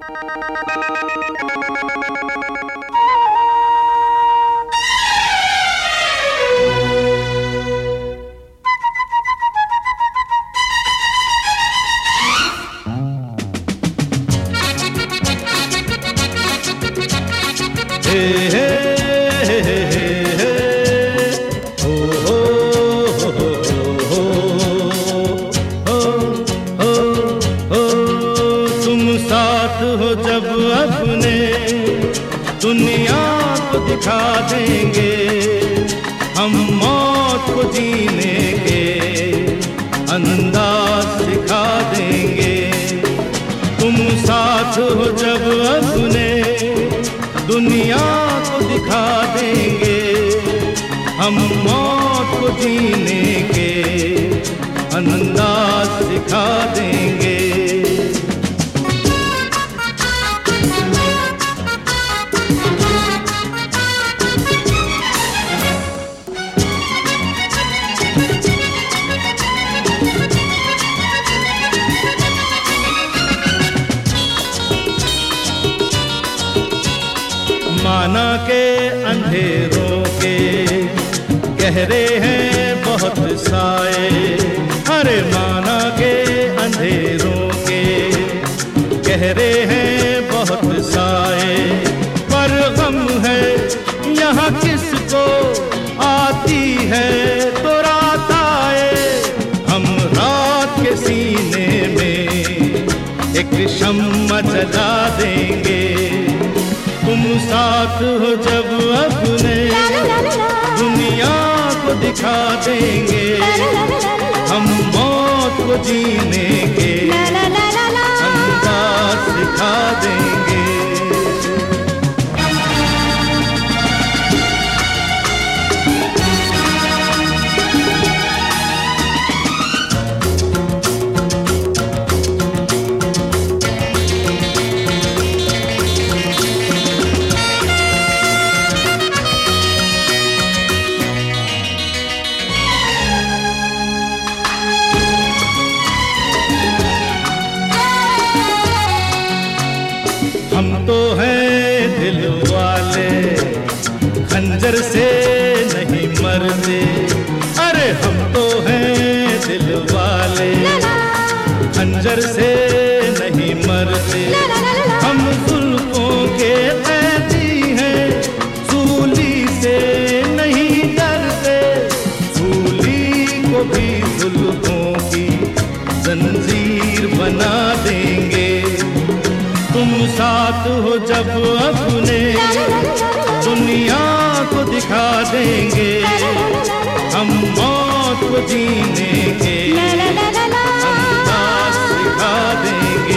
तुम साथ हो जब अपने दुनिया को दिखा देंगे, हम मौत को जीने के अंदाज सिखा देंगे। तुम साथ हो जब अपने दुनिया को दिखा देंगे, हम मौत को जीने के अंदाज सिखा देंगे। माना के अंधेरों के गहरे हैं बहुत साए, अरे माना के अंधेरों के गहरे हैं बहुत साए, पर गम है यहाँ किसको आती है तो रात आए। हम रात के सीने में एक शम्मा जला देंगे, तुम साथ हो जब अपने दुनिया को दिखा देंगे, हम मौत को जीने के अंदाज सिखा देंगे। हम तो हैं दिल वाले, खंजर से नहीं मरते, अरे हम तो हैं दिल वाले, खंजर से नहीं मरते। हम जुल्फों के कैदी हैं, सूली से नहीं डरते, सूली को भी जुल्फों की जंजीर बना देंगे। तुम साथ हो जब अपने दुनिया को दिखा देंगे, हम मौत को जीने के अंदाज सिखा देंगे।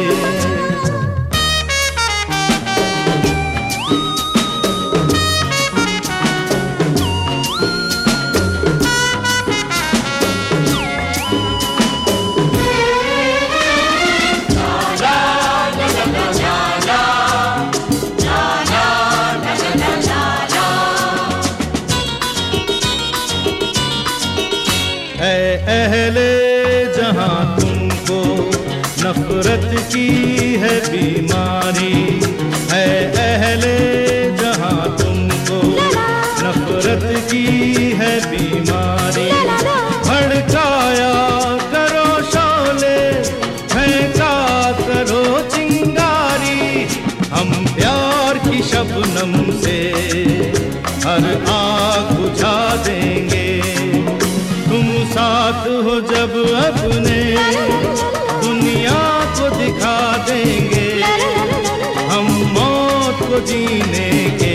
अहले जहां तुमको नफरत की है बीमारी, है अहले जहां तुमको नफरत की है बीमारी। भड़काया करो शोले, फेंका करो चिंगारी, हम प्यार की शबनम से हर आग बुझा देंगे। तुम साथ हो जब अपने दुनिया को दिखा देंगे, हम मौत को जीने के